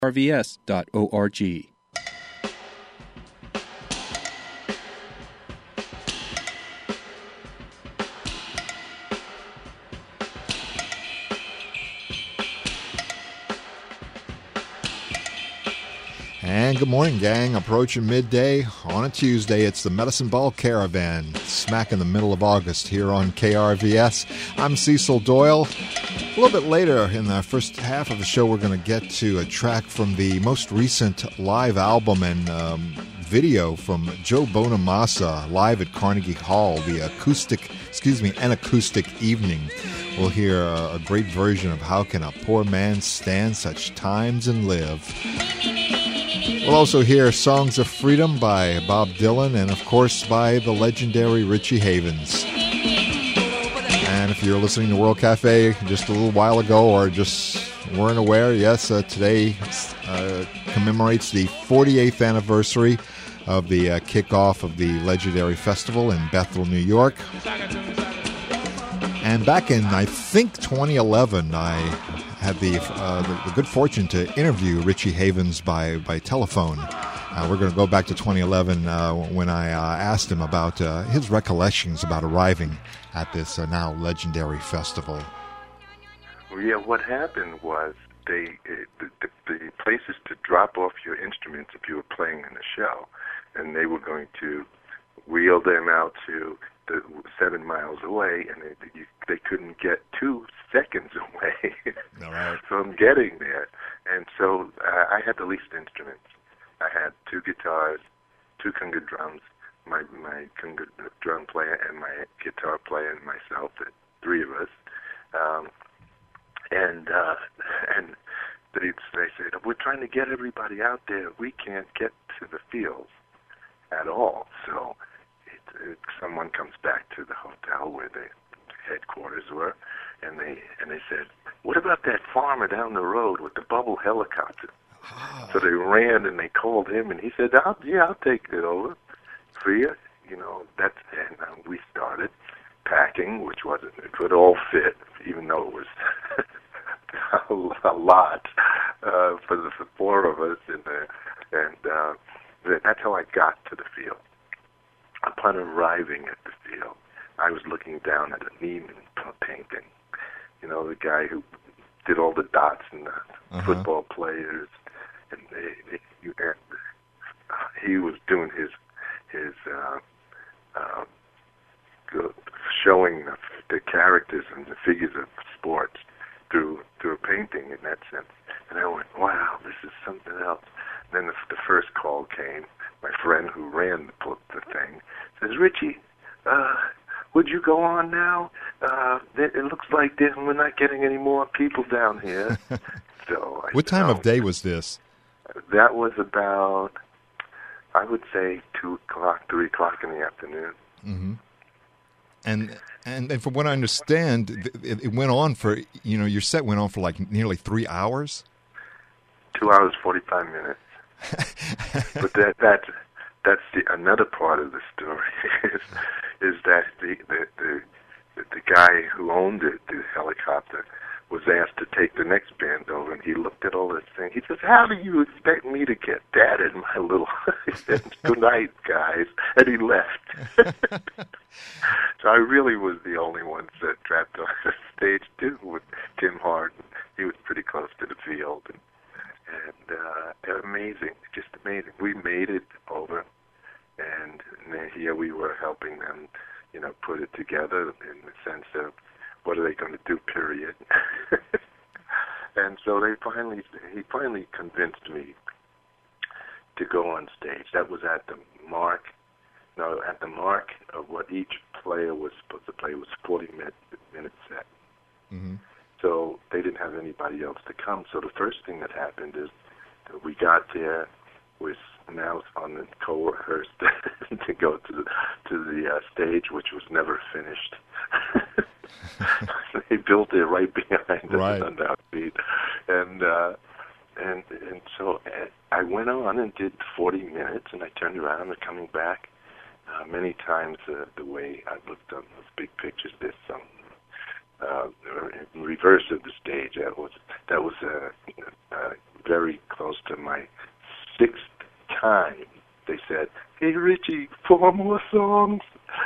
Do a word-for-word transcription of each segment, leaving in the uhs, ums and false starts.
R V S dot org. And good morning, gang. Approaching midday on a Tuesday. It's the Medicine Ball Caravan, smack in the middle of August here on K R V S. I'm Cecil Doyle. A little bit later in the first half of the show, we're going to get to a track from the most recent live album and um, video from Joe Bonamassa live at Carnegie Hall, the acoustic, excuse me, an acoustic evening. We'll hear a, a great version of How Can a Poor Man Stand Such Times and Live. We'll also hear Songs of Freedom by Bob Dylan and, of course, by the legendary Richie Havens. And if you're listening to World Cafe just a little while ago or just weren't aware, yes, uh, today uh, commemorates the forty-eighth anniversary of the uh, kickoff of the legendary festival in Bethel, New York. And back in, I think, twenty eleven, I had the, uh, the the good fortune to interview Richie Havens by, by telephone. Uh, we're going to go back to twenty eleven uh, when I uh, asked him about uh, his recollections about arriving at this uh, now legendary festival. Well, yeah, what happened was they uh, the, the, the places to drop off your instruments if you were playing in a show, and they were going to wheel them out to the seven miles away, and they, you, they couldn't get two seconds away All right. from getting there. And so uh, I had the least instruments. I had two guitars, two conga drums, my my conga drum player and my guitar player and myself, the three of us. Um, and uh, and they, they said, we're trying to get everybody out there. We can't get to the fields at all. So it, it, someone comes back to the hotel where the headquarters were, and they and they said, what about that farmer down the road with the bubble helicopter? So they ran and they called him, and he said, I'll, yeah, I'll take it over for you. You know, that's, and uh, we started packing, which wasn't, it would all fit, even though it was a lot uh, for the for four of us. In the, and uh, that's how I got to the field. Upon arriving at the field, I was looking down at a Neiman painting. You know, the guy who did all the dots and the uh-huh. football players, and they, they, you, and uh, he was doing his his uh, uh, showing the, the characters and the figures of sports through through a painting in that sense. And I went, wow, this is something else. And then the, the first call came. My friend who ran the, the thing says, Richie, uh, would you go on now? Uh, it, it looks like this, we're not getting any more people down here. So I What said, time no. of day was this? That was about, I would say, two o'clock, three o'clock in the afternoon. Mm-hmm. And, and and from what I understand, it, it went on for, you know, your set went on for like nearly three hours? Two hours, forty-five minutes. But that that's that's the another part of the story is is that the the the, the guy who owned it, the helicopter, was asked to take the next band over, and he looked at all this thing. He says, "How do you expect me to get that in my little?" He said, "Good night, guys," and he left. So I really was the only one that trapped on the stage too with Tim Hardin. He was pretty close to the field, and, and uh, amazing, just amazing. We made it over, and, and then here we were helping them, you know, put it together in the sense of what are they going to do, period. And so they finally, he finally convinced me to go on stage. That was at the mark, no, at the mark of what each player was supposed to play was forty minute, minute set. Mm-hmm. So they didn't have anybody else to come. So the first thing that happened is that we got there, was announced on the co-rehearsed to go to the, to the uh, stage, which was never finished. They built it right behind right. us on our feet, and uh, and and so I went on and did forty minutes, and I turned around and coming back. Uh, many times uh, the way I looked on those big pictures, there's some uh, in reverse of the stage. That was that was uh, uh, very close to my sixth time, they said, "Hey, Richie, four more songs."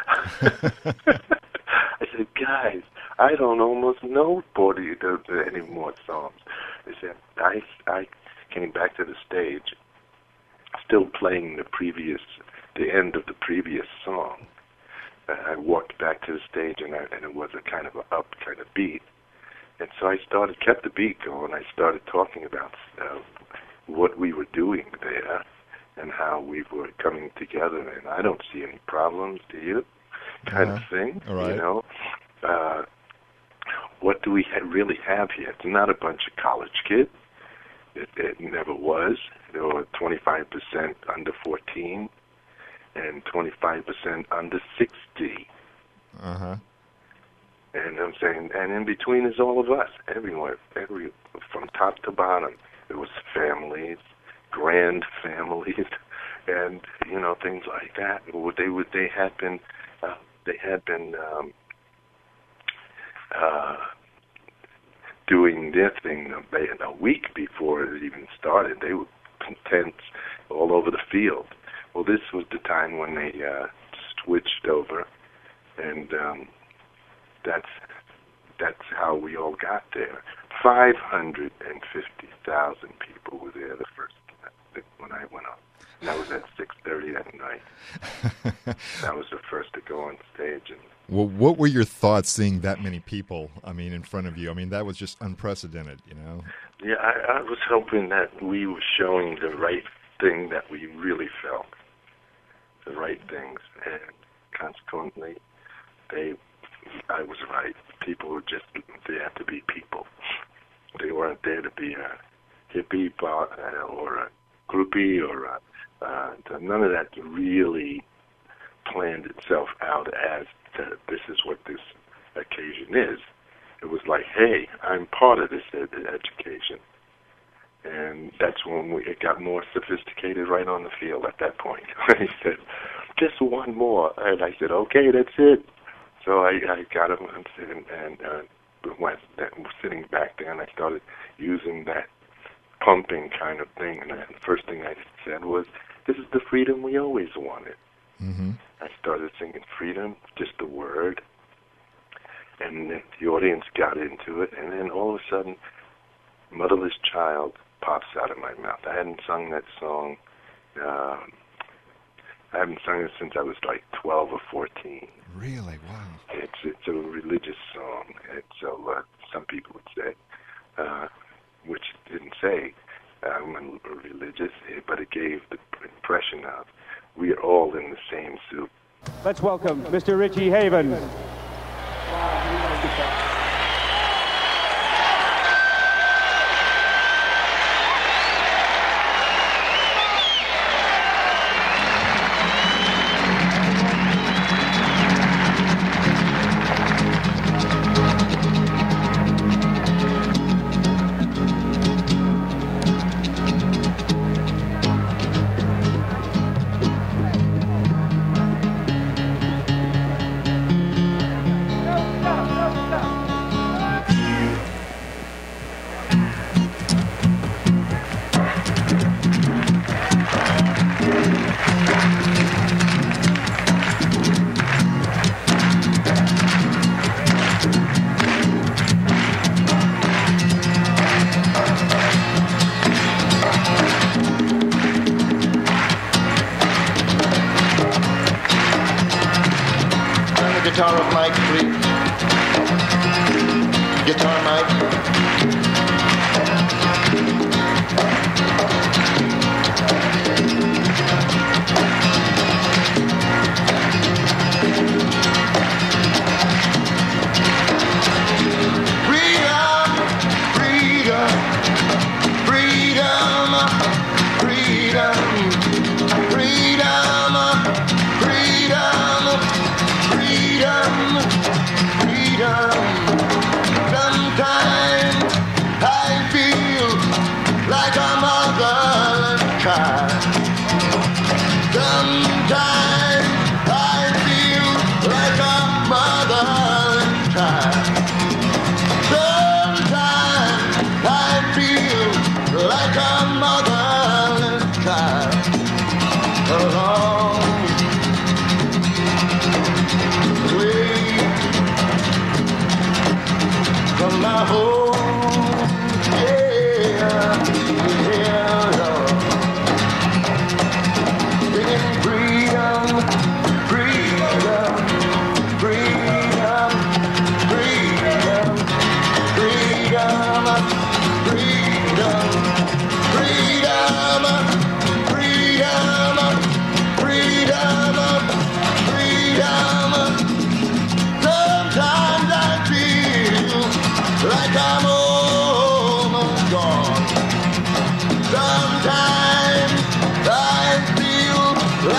I said, "Guys, I don't almost know forty uh, any more songs." They said, I, I came back to the stage, still playing the previous, the end of the previous song. Uh, I walked back to the stage, and, I, and it was a kind of an up kind of beat. And so I started, kept the beat going. I started talking about uh, what we were doing there and how we were coming together. And I don't see any problems, do you? Kind uh-huh. of thing, All right. you know. Uh, what do we ha- really have here? It's not a bunch of college kids. It, it never was. There were twenty-five percent under fourteen and twenty-five percent under sixty. Uh-huh. And I'm saying, and in between is all of us, everywhere, every from top to bottom. It was families, grand families, and you know things like that. They would, they had been, uh, they had been um, uh, doing their thing a, a week before it even started. They were tents all over the field. Well, this was the time when they uh, switched over, and um, that's that's how we all got there. Five hundred and fifty thousand people were there the first when I went up. And that was at six thirty that night. That was the first to go on stage. And well, what were your thoughts seeing that many people? I mean, in front of you. I mean, that was just unprecedented, you know. Yeah, I, I was hoping that we were showing the right thing that we really felt, the right things, and consequently, they. I was right. People were just there to be people. They weren't there to be a hippie or a groupie or a, uh, none of that really planned itself out as to, this is what this occasion is. It was like, hey, I'm part of this ed- education. And that's when we, it got more sophisticated right on the field at that point. He said, just one more. And I said, okay, that's it. So I, I got him and, and, and uh, went sitting back there, and I started using that pumping kind of thing. And the first thing I said was, this is the freedom we always wanted. Mm-hmm. I started singing freedom, just the word, and then the audience got into it, and then all of a sudden, Motherless Child pops out of my mouth. I hadn't sung that song. Um, I haven't sung it since I was like twelve or fourteen. Really? Wow. It's it's a religious song. It's so uh, some people would say, uh, which didn't say I'm religious, but it gave the impression of we are all in the same soup. Let's welcome Mister Richie Havens. Guitar of Mike, please. Guitar, Mike. Freedom, freedom, freedom, freedom, freedom, freedom. Freedom, freedom. Sometimes I feel like a mother child. Sometimes I feel like a mother child. Sometimes I feel like a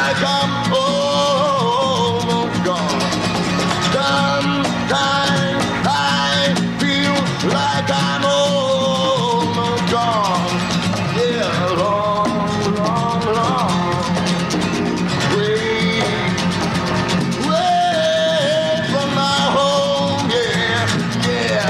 like I'm almost gone. Sometimes I feel like I'm almost gone. Yeah, long, long, long way, way from my home. Yeah, yeah.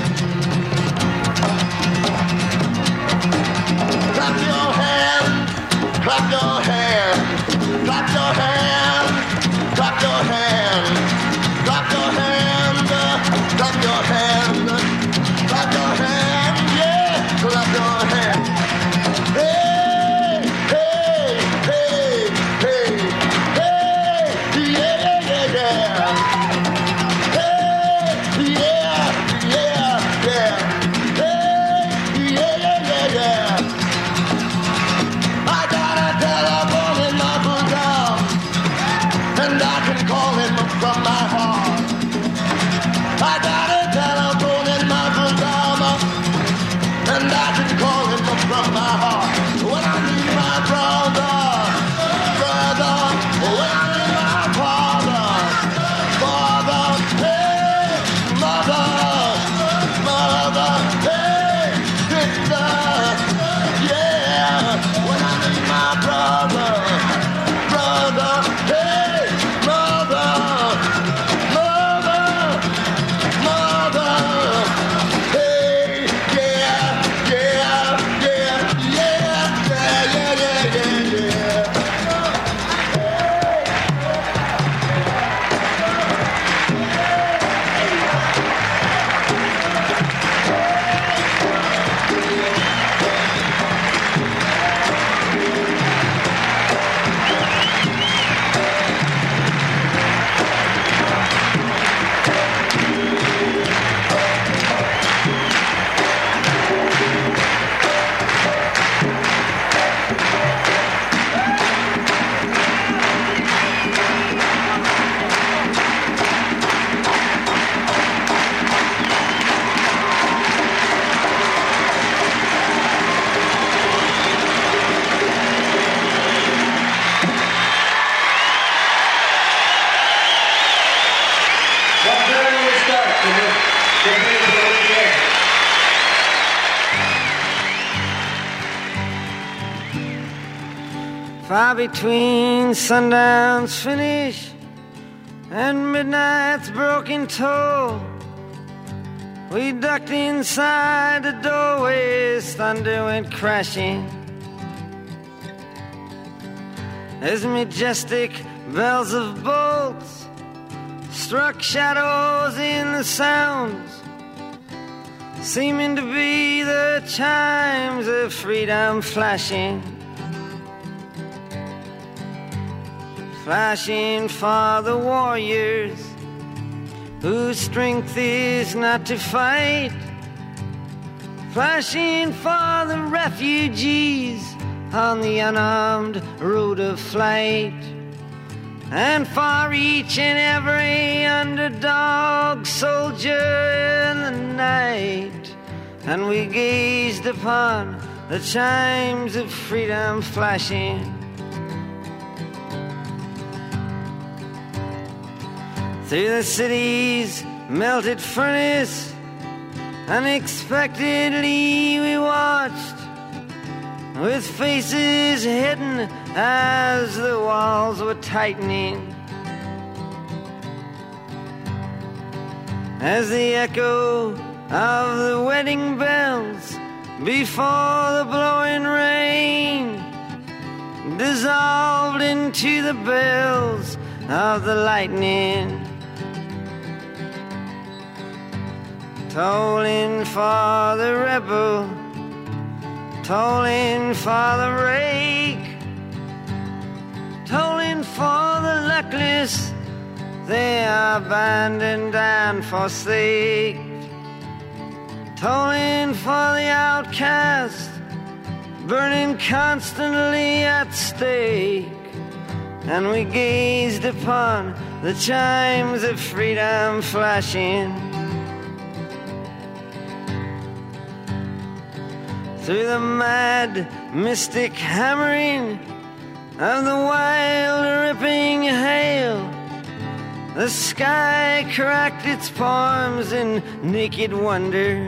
Clap your hands, clap your hands, clap your hands, clap your hands, clap your hands, clap your hands, clap your hands, yeah, clap your hands. Hey, hey, hey, hey, hey, yeah, yeah, yeah. Hey, yeah, yeah, yeah. Hey, yeah, yeah, yeah, yeah. I got a telephone in my bosom, and I can call him from my heart. I got a telephone in my bosom, and I can call him from my heart. When I need my brother, brother, when I need my father, father, hey, mother, mother, hey, sister, yeah. When I need my brother, brother, hey, mother, mother, mother, hey, yeah, yeah, yeah, yeah, yeah, yeah, yeah, yeah, yeah. Far between sundown's finish and midnight's broken toll, we ducked inside the doorways, thunder went crashing as majestic bells of bolts struck shadows in the sounds, seeming to be the chimes of freedom flashing. Flashing for the warriors whose strength is not to fight, flashing for the refugees on the unarmed road of flight, and for each and every underdog soldier in the night. And we gazed upon the chimes of freedom flashing. Through the city's melted furnace, unexpectedly we watched, with faces hidden as the walls were tightening, as the echo of the wedding bells before the blowing rain dissolved into the bells of the lightning, tolling for the rebel, tolling for the rake, tolling for the luckless, they are abandoned and forsake, tolling for the outcast, burning constantly at stake. And we gazed upon the chimes of freedom flashing. Through the mad mystic hammering of the wild ripping hail. The sky cracked its palms in naked wonder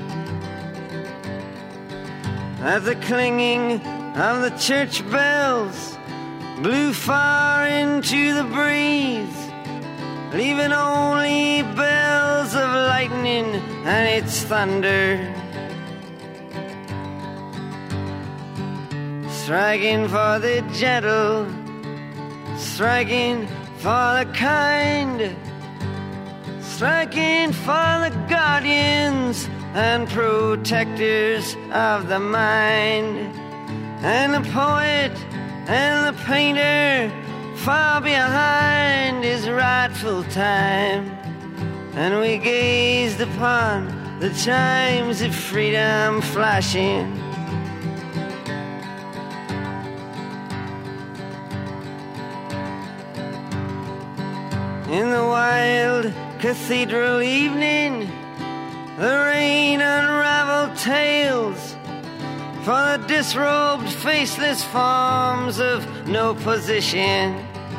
as the clinging of the church bells blew far into the breeze, leaving only bells of lightning and its thunder, striking for the gentle, striking for the kind, striking for the guardians and protectors of the mind, and the poet and the painter far behind his rightful time. And we gazed upon the chimes of freedom flashing, in the wild cathedral evening. The rain unraveled tales for the disrobed, faceless forms of no position,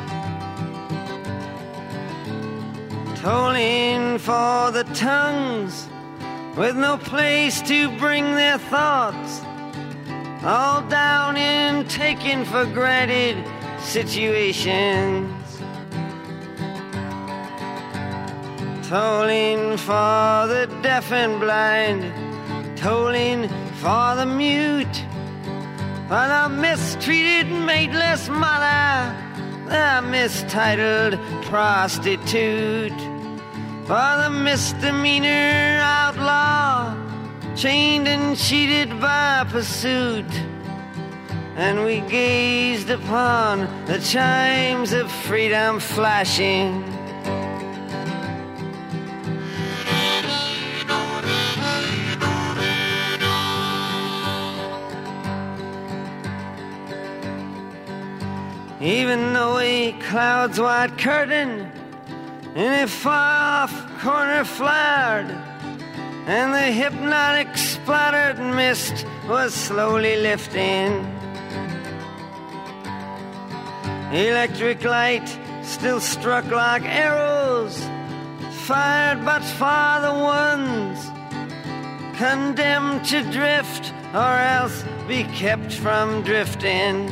tolling for the tongues with no place to bring their thoughts, all down in taken for granted situations, tolling for the deaf and blind, tolling for the mute, for the mistreated mateless mother, the mistitled prostitute, for the misdemeanor outlaw, chained and cheated by pursuit. And we gazed upon the chimes of freedom flashing, even though a cloud's white curtain in a far-off corner flared, and the hypnotic splattered mist was slowly lifting. Electric light still struck like arrows, fired but for the ones condemned to drift or else be kept from drifting,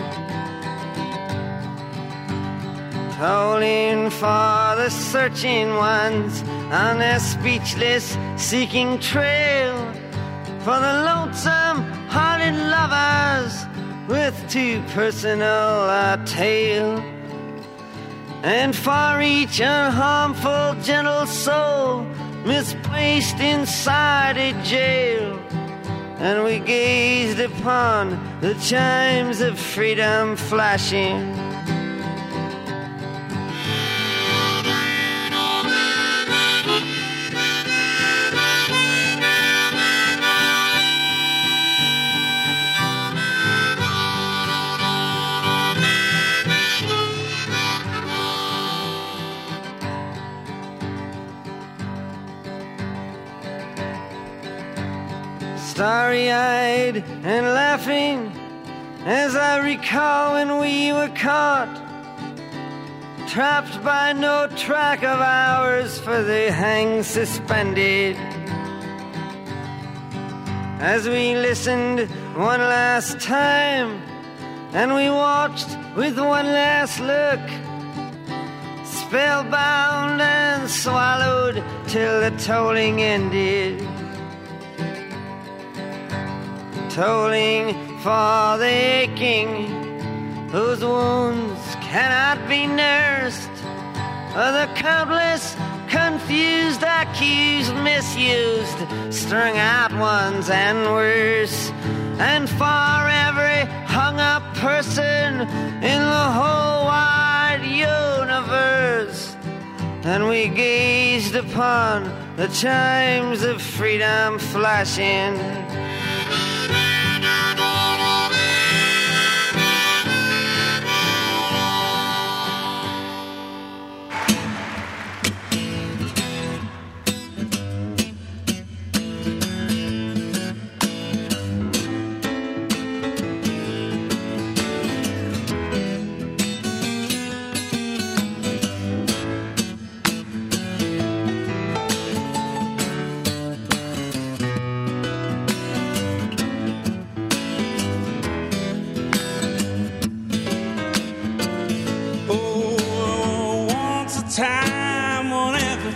tolling for the searching ones on their speechless seeking trail, for the lonesome hearted lovers with too personal a tale, and for each unharmful gentle soul misplaced inside a jail. And we gazed upon the chimes of freedom flashing, starry-eyed and laughing as I recall when we were caught, trapped by no track of ours for the hang suspended, as we listened one last time and we watched with one last look, spellbound and swallowed till the tolling ended, tolling for the aching whose wounds cannot be nursed, for the countless confused, accused, misused, strung out ones and worse, and for every hung-up person in the whole wide universe. And we gazed upon the chimes of freedom flashing,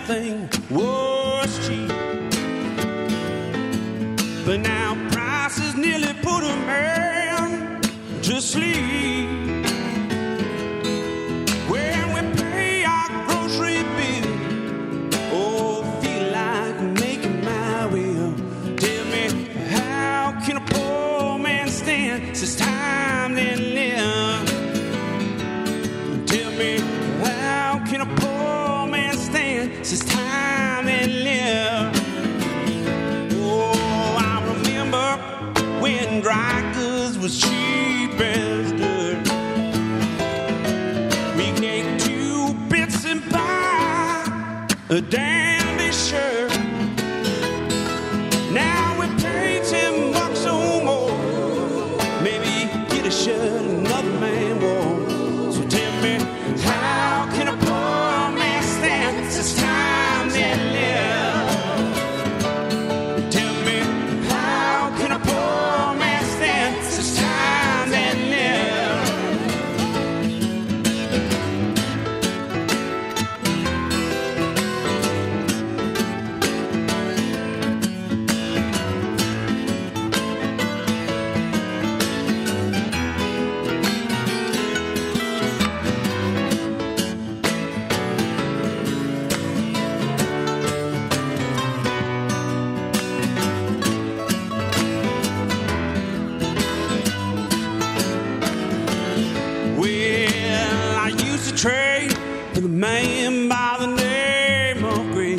everything was cheap. But now prices nearly put a man to sleep. When we pay our grocery bill, oh, feel like making my will. Tell me, how can a poor man stand since time then live? Tell me, how can a poor man stand since time then live? When dry goods was cheap as dirt, we get two bits and buy a dandy shirt. Now we pay ten bucks or more, maybe get a shirt another man wore. So tell me, how can a poor man stand since time then live? Tell me, how can a poor trade with a man by the name of Green.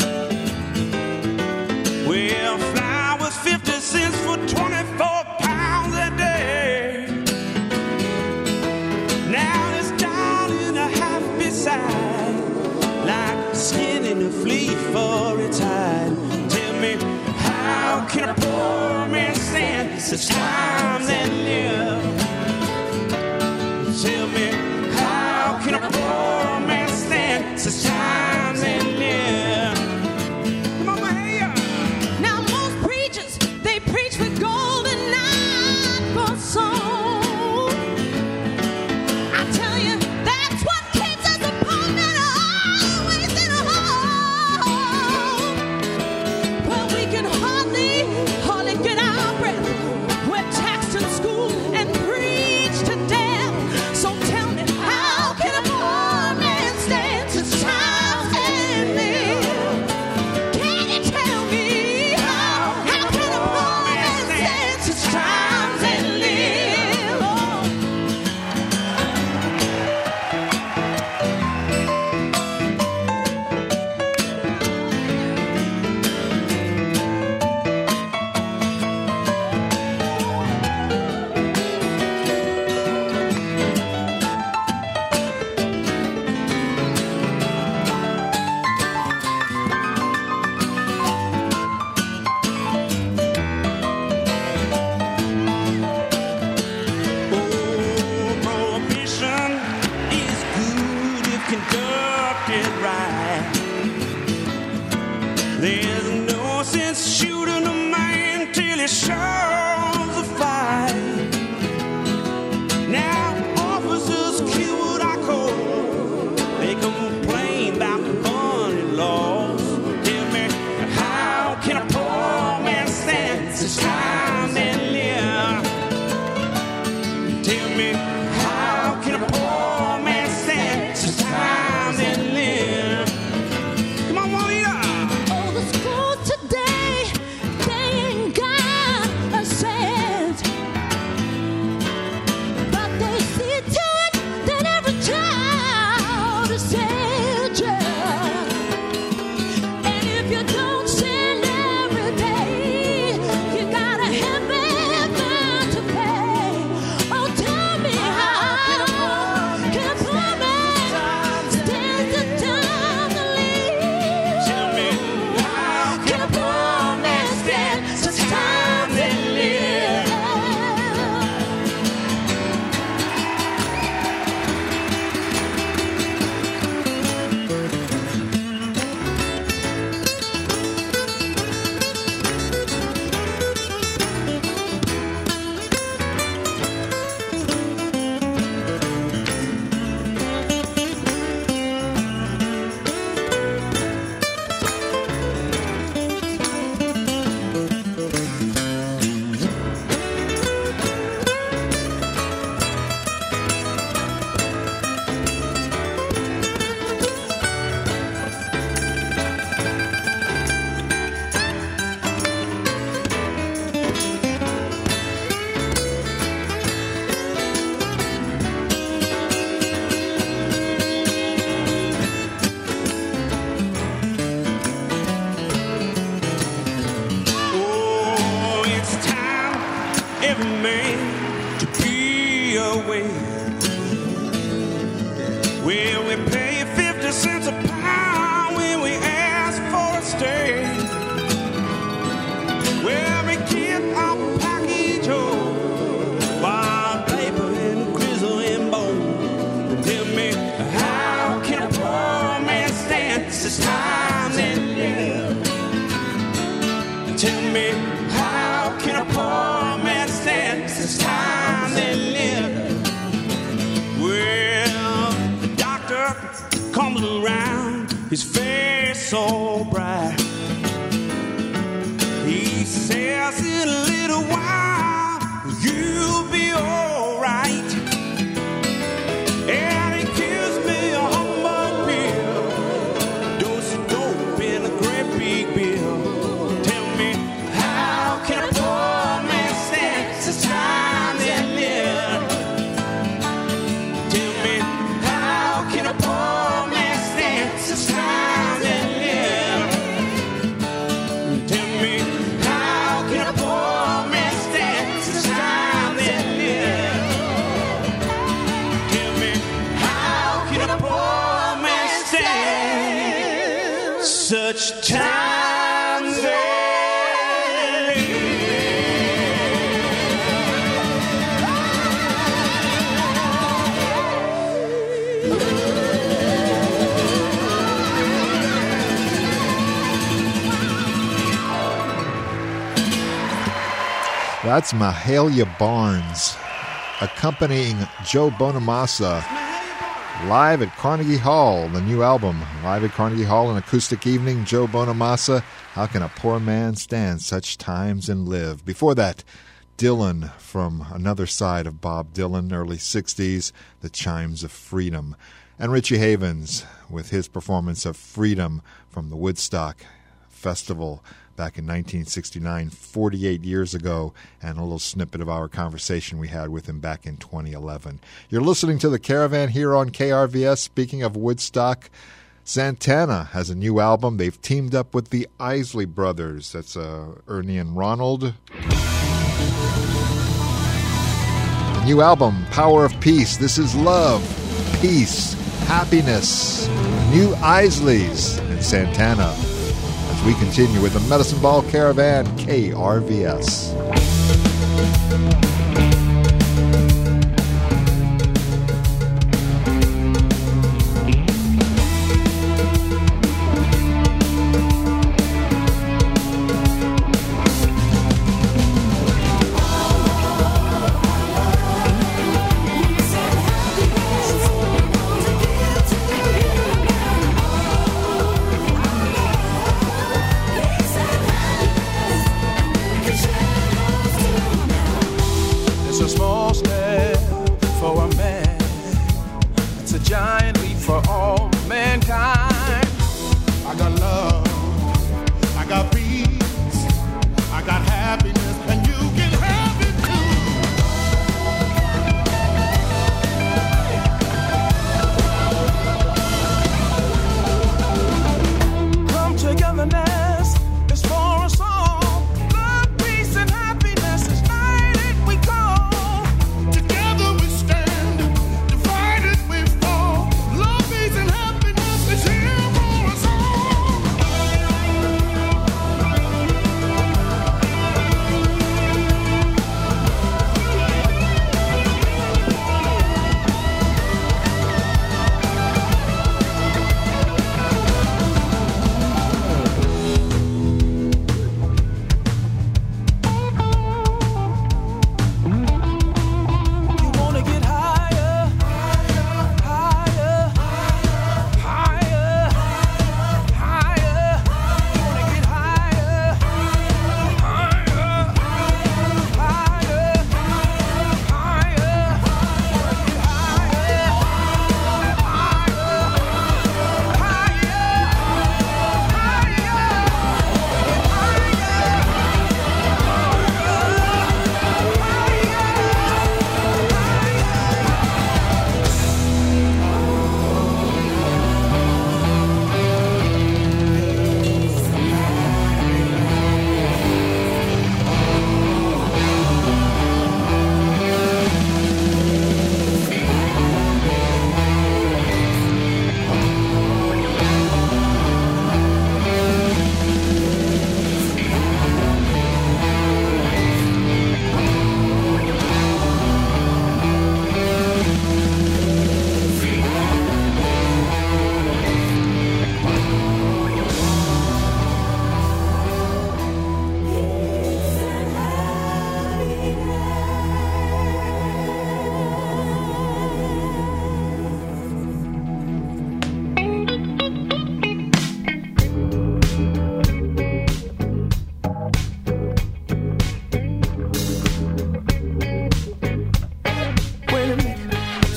Well, flour was fifty cents for twenty-four pounds a day. Now it's down in a half beside, like skin in a flea for its hide. Tell me, how can a poor man stand such times and live? Tell me, how can a poor man stand such times and live? Come on, my hair. Now most preachers, they preach with gold and not for soul. I tell you, that's what keeps us apart and always in a hole. Well, we can hardly, hardly get our breath. We're taxed in school and preached to death. So tell me, how can a poor man stand such times and live? Can you tell me, how, how can a poor man stand such times and live? Oh. Prohibition is good if conducted right. There's no sense shooting a man till he shows a fight. Now officers kill what I call, they complain about the funny laws. Tell me, how can a poor man stand such time and live? Tell me, how can a poor man stand such times and live? Come on, Juanita. Oh, the schools today, they ain't got a cent. But they see to it that every child is sent. And if you don't send every day, you got a heavy fine to pay. Oh, tell me, how free away. Well, we pay fifty cents a pound when we ask for a stay. Well, we keep our package home, wild paper and grizzle and bone. And tell me, how can a poor man stand this time and live? And tell me, how can a poor man stand this time and live? Well, the doctor comes around, his face so bright. He says in a little while, you'll be all right. And he gives me a humble pill, dose of dope in a great big bill. Tell me, how can a poor man stand this time and live? Tell me, how can a poor man stand this time and live? Tell me, how can a poor man stand this time and live? Tell me, how can a poor man stand such times and live? That's Mahalia Barnes accompanying Joe Bonamassa live at Carnegie Hall, the new album. Live at Carnegie Hall, an acoustic evening. Joe Bonamassa, How Can a Poor Man Stand Such Times and Live? Before that, Dylan from another side of Bob Dylan, early sixties, The Chimes of Freedom. And Richie Havens with his performance of Freedom from the Woodstock Festival back in nineteen sixty-nine, forty-eight years ago, and a little snippet of our conversation we had with him back in twenty eleven. You're listening to The Caravan here on K R V S. Speaking of Woodstock, Santana has a new album. They've teamed up with the Isley Brothers. That's uh, Ernie and Ronald. The new album, Power of Peace. This is love, peace, happiness. New Isleys and Santana. We continue with the Medicine Ball Caravan, K R V S. Together we stand, divided we fall. Love, peace, and happiness.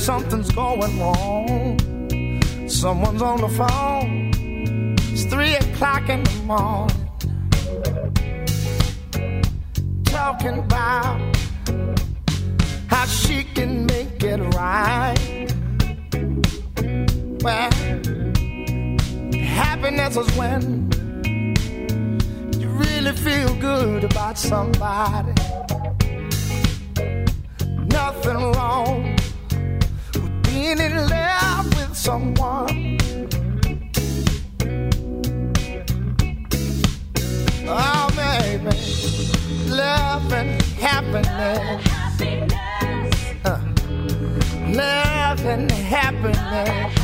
something's going wrong. Someone's on the phone. It's three o'clock in the morning. Talking about how she can make it right. Well, happiness is when you really feel good about somebody. Nothing wrong with being in love with someone. Oh, baby, love and happiness. Uh, love and happiness.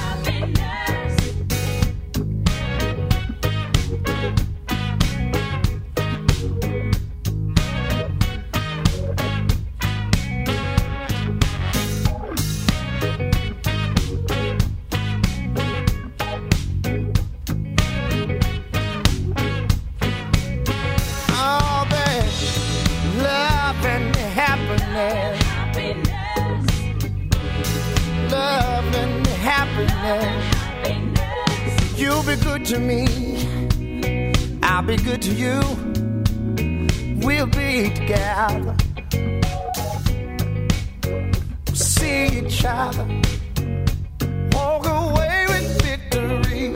You'll be good to me, I'll be good to you. We'll be together, see each other, walk away with victory.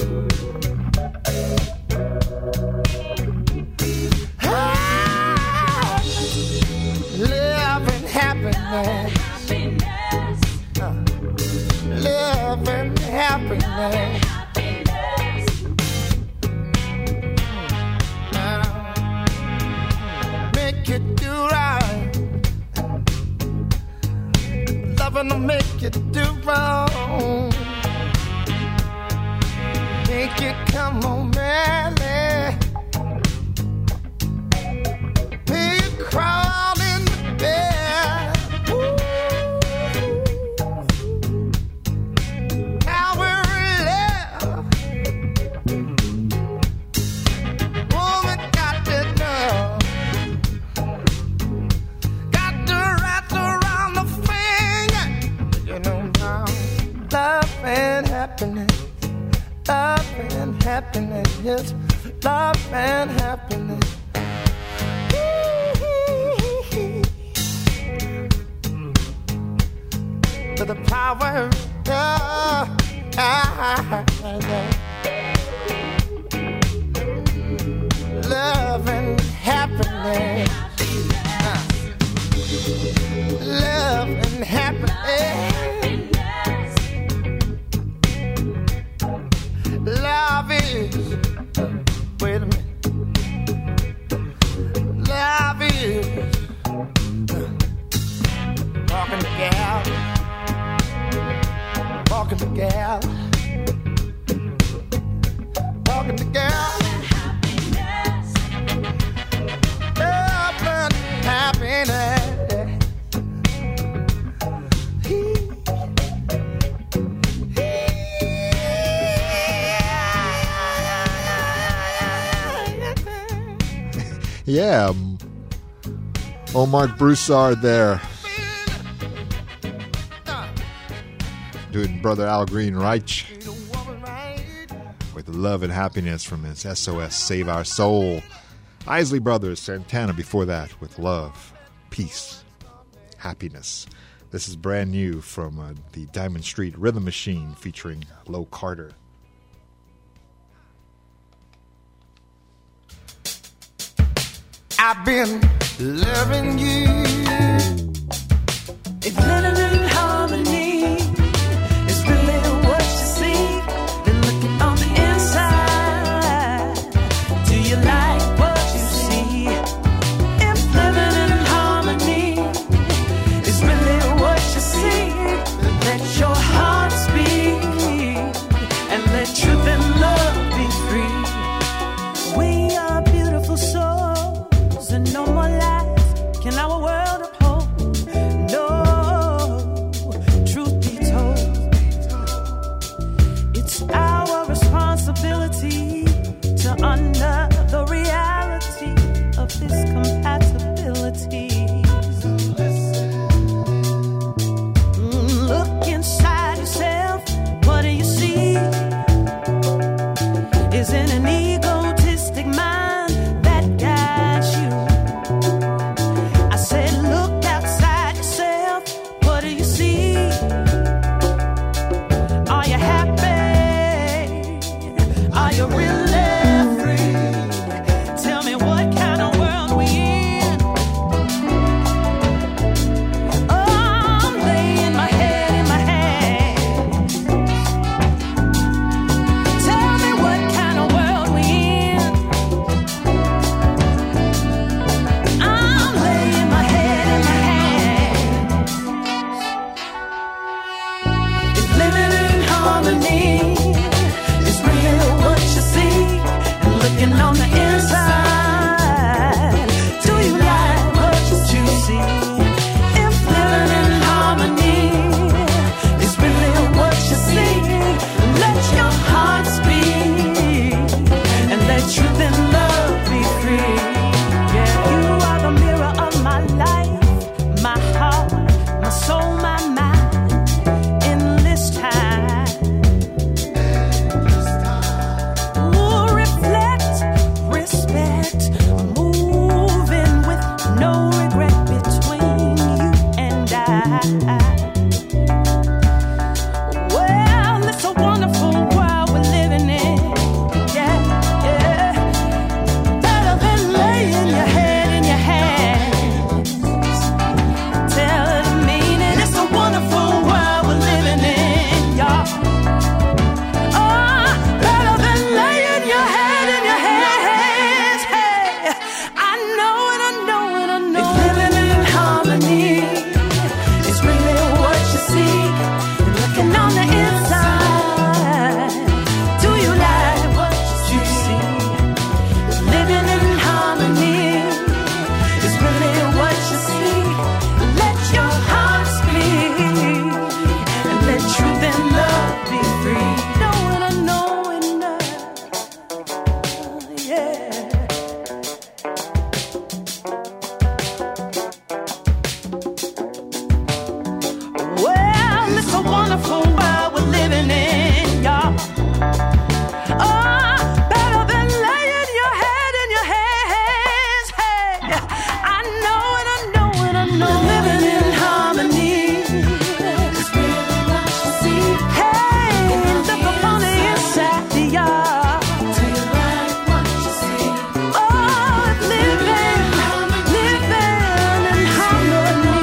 Ah, love and happiness. Uh, love and happiness. To make it do wrong, make it come on, man. Make it crawl in the bed. Ooh. Now we're in love. Woman got to know. Got to wrap around the finger. You know now, love and happiness, love and happiness, yes, love and happiness. To the power of love and happiness. Love and happiness. Love is, wait a minute. Love is walking the gal, walking the gal, walking the gal. Love and happiness. Yeah, Omar Broussard there, doing Brother Al Green Reich with Love and Happiness from his S O S Save Our Soul. Isley Brothers, Santana before that with Love, Peace, Happiness. This is brand new from uh, the Diamond Street Rhythm Machine featuring Low Carter. I've been loving you. If living in harmony is really what you see, then looking on the inside, do you like what you see? If living in harmony is really what you see, then let your heart speak and let truth and love be free. We are beautiful souls and no more lies can our world uphold. looking on the inside. Do you like what you see? If living in harmony is really what you see, let your heart speak and let truth and love be free. Yeah, you are the mirror of my life, my heart, my soul, my mind. In this time, ooh, reflect, respect, moving with no regret between you and I. Well, it's a wonderful world we're living in. Yeah, yeah. Better than laying your head in your hands. Tell it a meaning. It's a wonderful world we're living in, y'all. Oh, better than laying your head in your hands. Hey, I know it, I know it, I know. If living in harmony is really what you seek, and looking on the inside, do you like what you see? If living in harmony is really what you see, let your heart speak and let truth and love be free. Know it, I know it now. Yeah. Well, it's a wonderful world we're living in, y'all. Oh, better than laying your head in your hands. Hey, I know it, I know it, I know. Living in harmony is really what you see. Hey, look up on the inside, y'all. Do you like what you see? Oh, if living, living in harmony.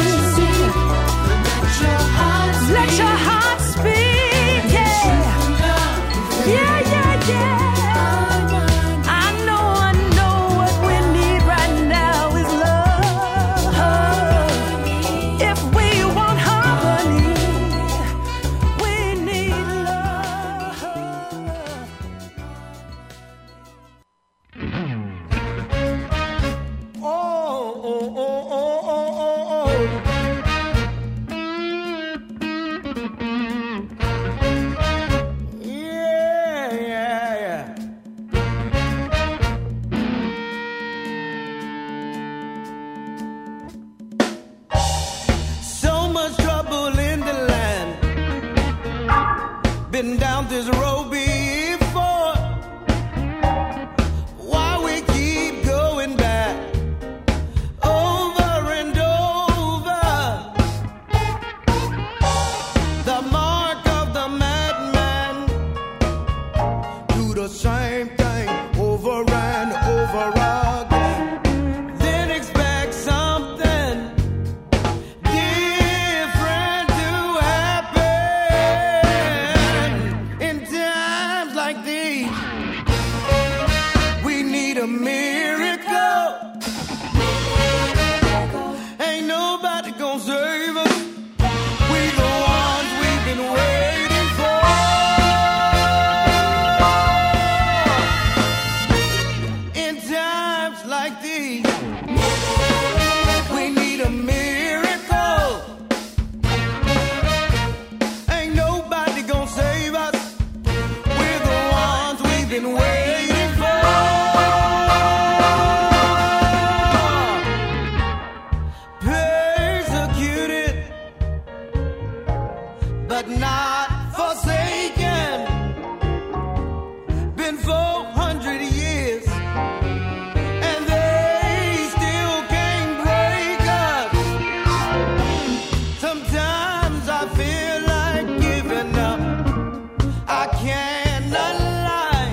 Let your heart speak, yeah. Yeah, yeah, yeah. I know, I know what we need right now is love. If we want harmony, we need love. Oh, oh, oh, oh, oh, oh, oh. Yeah, yeah, yeah. So much trouble in the land. Been down this road before. Why we keep going back over and over? The mark of the madman. Do the same thing over and over again. Then expect something different to happen. In times like these, we need a miracle. Ain't nobody gonna save us. We the ones we've been waiting for. In times like these, we need a miracle. Ain't nobody gonna save us. We're the ones we've been waiting for. Persecuted, but not forsaken. Been four hundred years, and they still can't break us. Sometimes I feel like giving up. I cannot lie.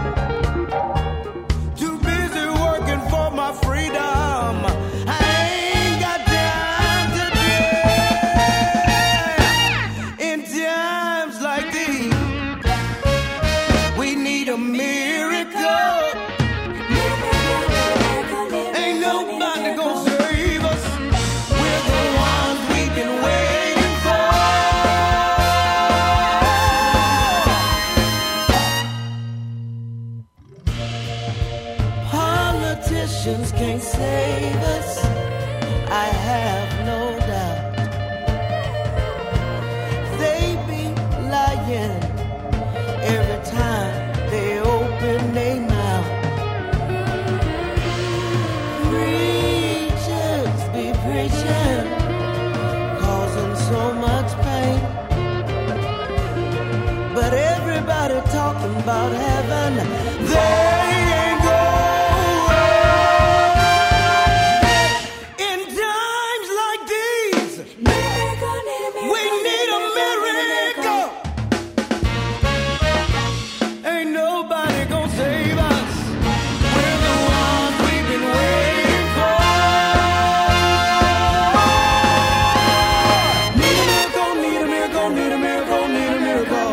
Too busy working for my freedom. I ain't got time today. In times like this, talking about heaven. They ain't going. In times like these, we need a miracle. Ain't nobody gonna save us. We're the ones we've been waiting for. Need a miracle, need a miracle, need a miracle, need a miracle.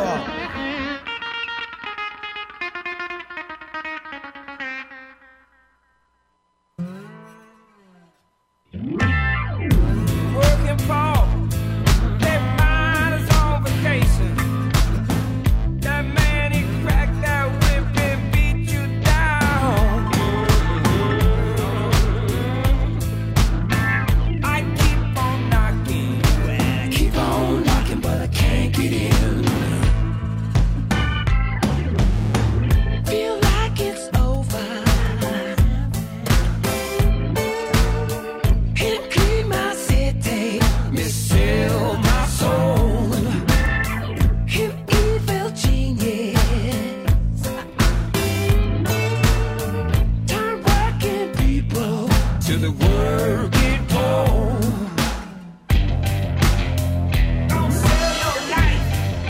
Working for that mind is on vacation. That man, he cracked that whip and beat you down. I keep on knocking, well, I keep on knocking, but I can't get in. Feel like it's over. Him clean my city, misfill my soul. Him evil genius. Turn working people to the working poor. Don't sell your life.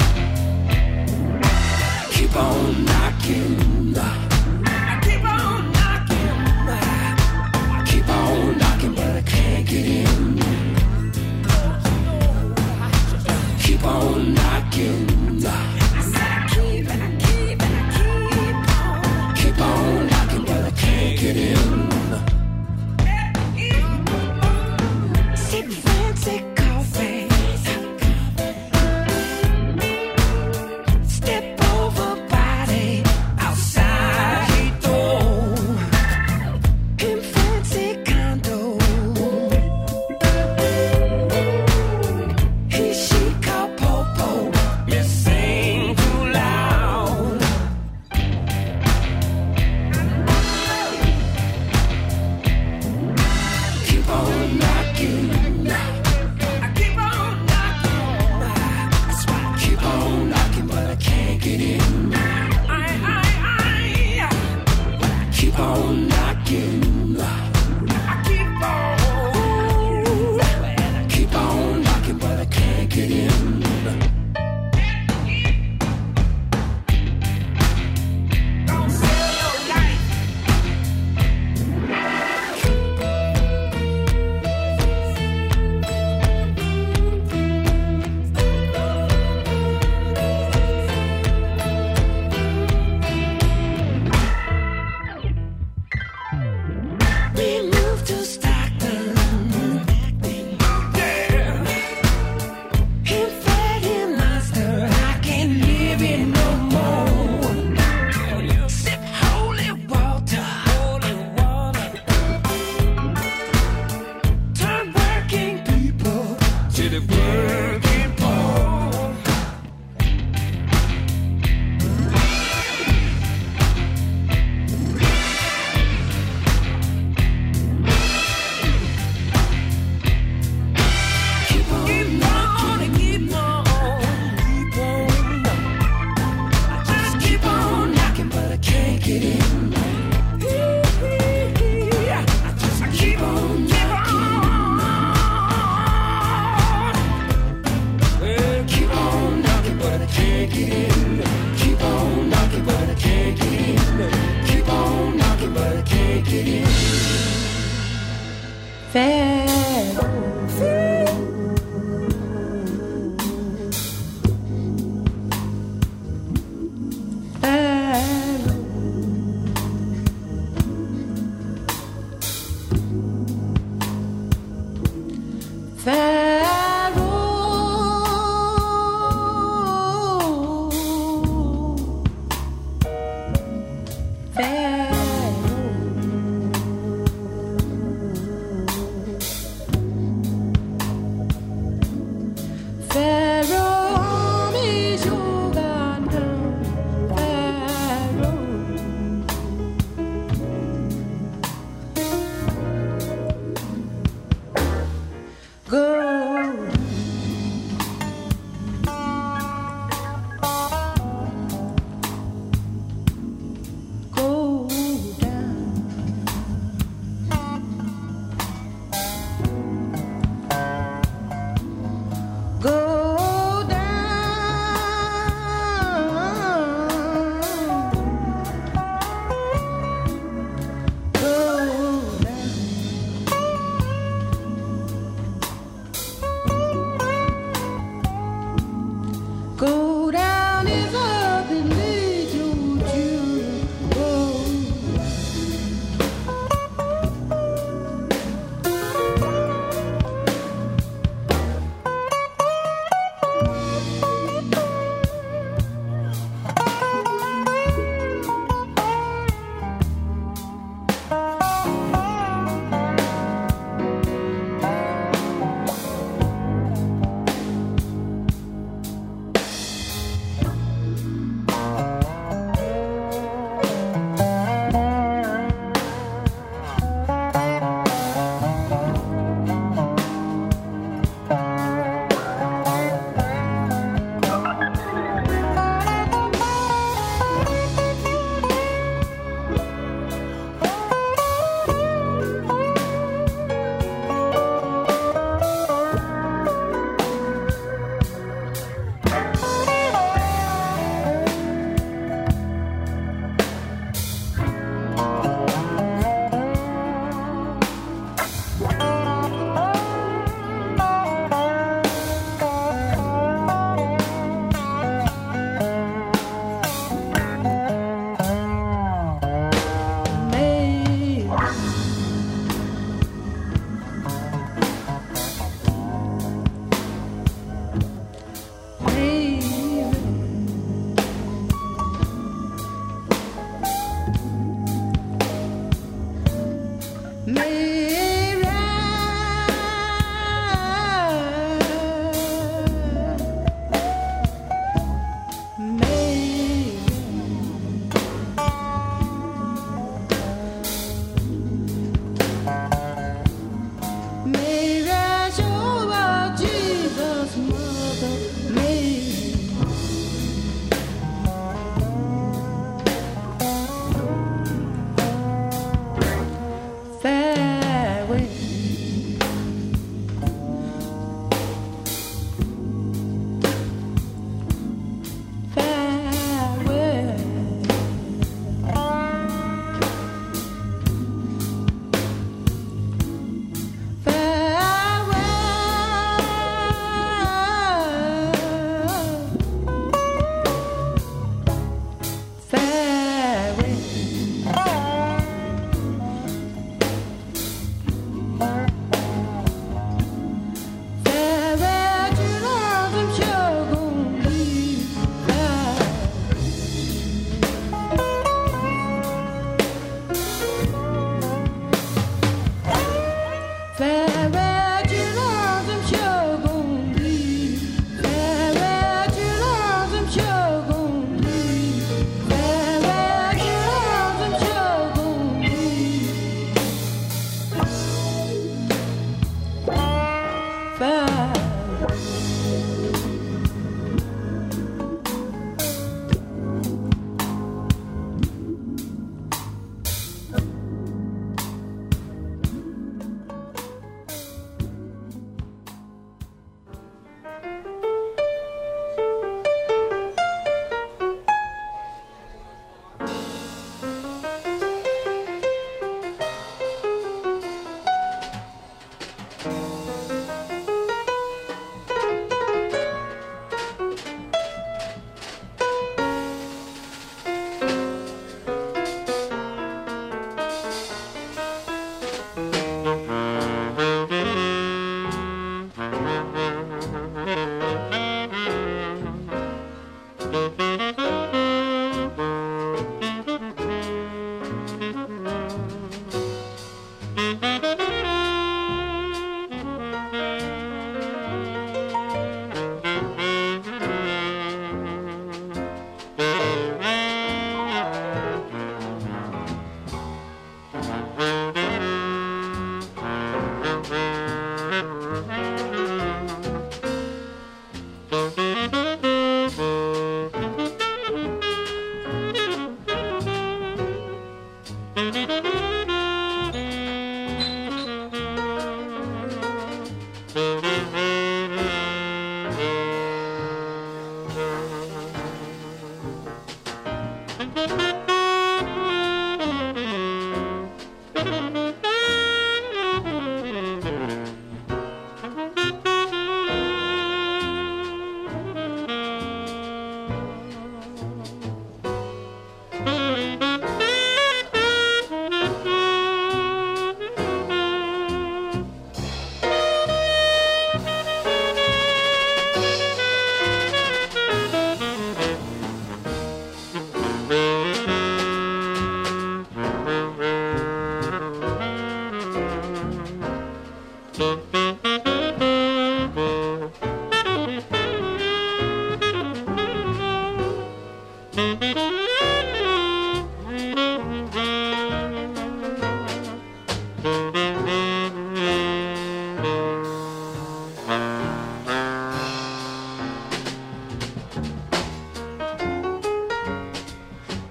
Keep on knocking. I keep on knocking. I keep on knocking, but I can't get in. Keep on knocking. I said I keep and I keep and I keep on. Keep on knocking, but I can't get in. Sip fancy coffee. Step over body outside he door. Him fancy condo. He she call popo, miss sing too loud. Keep on knocking. I keep on knocking. That's why I keep on knocking, but I can't get in. I, I, I, keep on knocking. I keep on. I keep on knocking, but I can't get in. Don't sell your life. We moved to Stockton. Yeah. Him fed him monster. I can't live it no more. Sip holy water. Holy water. Turn working people. To the working poor. Keep on Keep on and keep on, keep on. I just keep on knocking, but I can't get in. I just keep on knocking. Well, keep on knocking, but I can't get in. Keep on knocking, but I can't get in. Keep on knocking, but I can't get in. Pharaoh. Go down is up and lead your children home.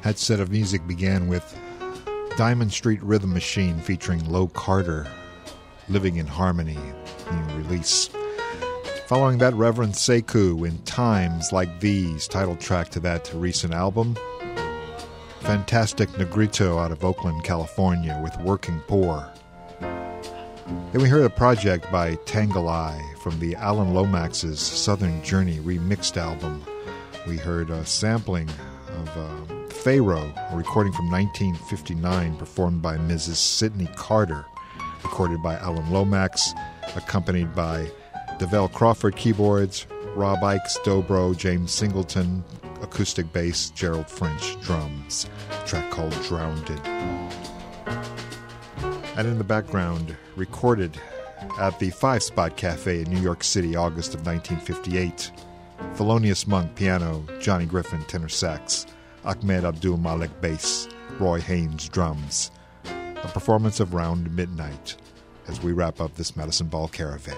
That set of music began with Diamond Street Rhythm Machine featuring Low Carter, Living in Harmony, new release. Following that, Reverend Sekou in Times Like These, title track to that recent album. Fantastic Negrito out of Oakland, California with Working Poor. Then we heard a project by Tangle Eye from the Alan Lomax's Southern Journey remixed album. We heard a sampling of uh, Pharaoh, a recording from nineteen fifty-nine performed by Missus Sidney Carter, recorded by Alan Lomax, accompanied by DeVell Crawford keyboards, Rob Ikes dobro, James Singleton acoustic bass, Gerald French drums, a track called Drowned. And in the background, recorded at the Five Spot Cafe in New York City, August of nineteen fifty-eight, Thelonious Monk piano, Johnny Griffin tenor sax, Ahmed Abdul Malik bass, Roy Haynes drums. A performance of Round Midnight as we wrap up this Medicine Ball Caravan.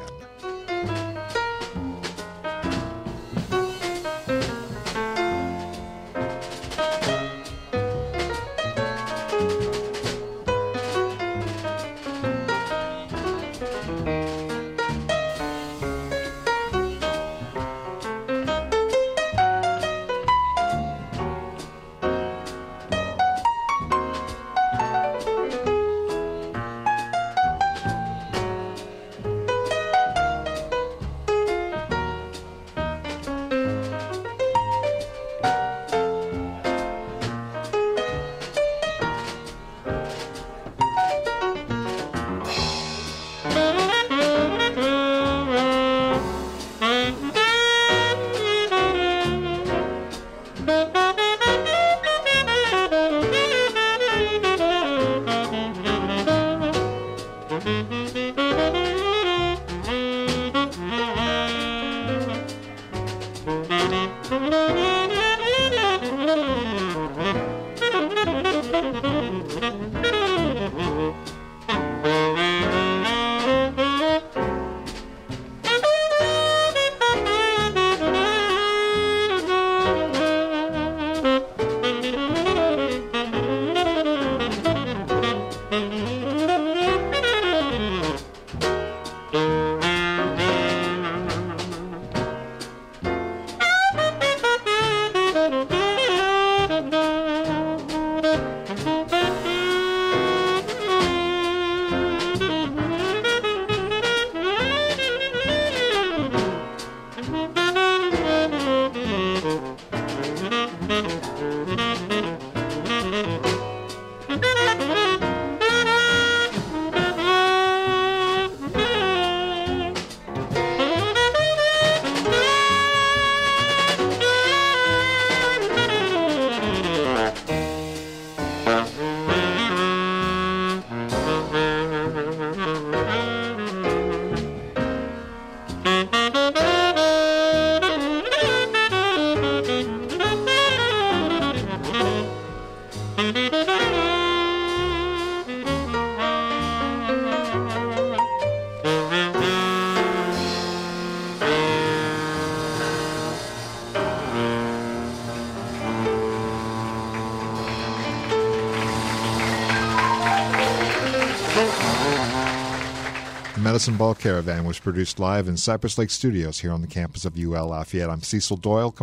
Medicine Ball Caravan was produced live in Cypress Lake Studios here on the campus of U L Lafayette. I'm Cecil Doyle.